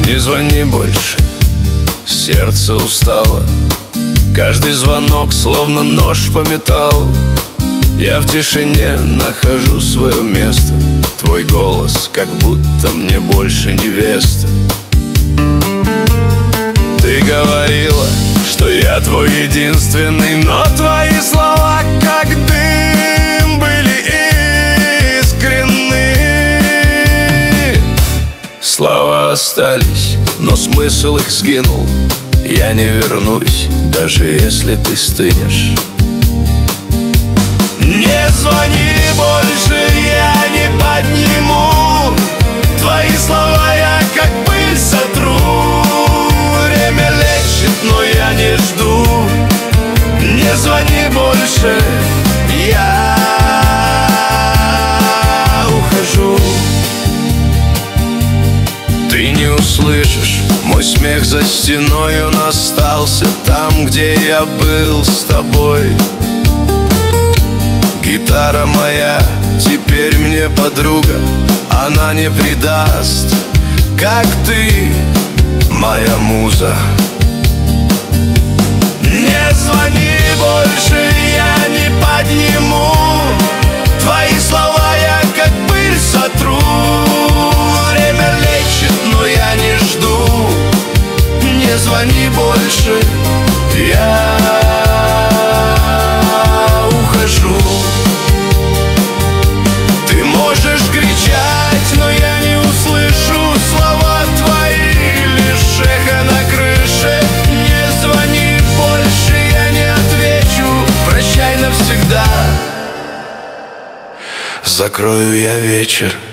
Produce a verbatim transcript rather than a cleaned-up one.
Не звони больше, сердце устало. Каждый звонок словно нож по металлу. Я в тишине нахожу свое место. Твой голос, как будто мне больше невеста. Ты говорила, что я твой единственный, но твои слова, как дым, были искренны. Слова остались, но смысл их сгинул. Я не вернусь, даже если ты стынешь. Не звони больше, я не подниму. Твои слова я как пыль сотру. Время лечит, но я не жду. Не звони больше, я ухожу. Ты не услышишь мой смех за стеной. Он остался там, где я был с тобой. Гитара моя теперь мне подруга. Она не предаст, как ты, моя муза. Не звони больше, я не подниму. Твои слова я как пыль сотру. Время лечит, но я не жду. Не звони больше, я ухожу. Ты можешь кричать, но я не услышу слова твои, лишь эхо на крыше. Не звони больше, я не отвечу. Прощай навсегда, закрою я вечер.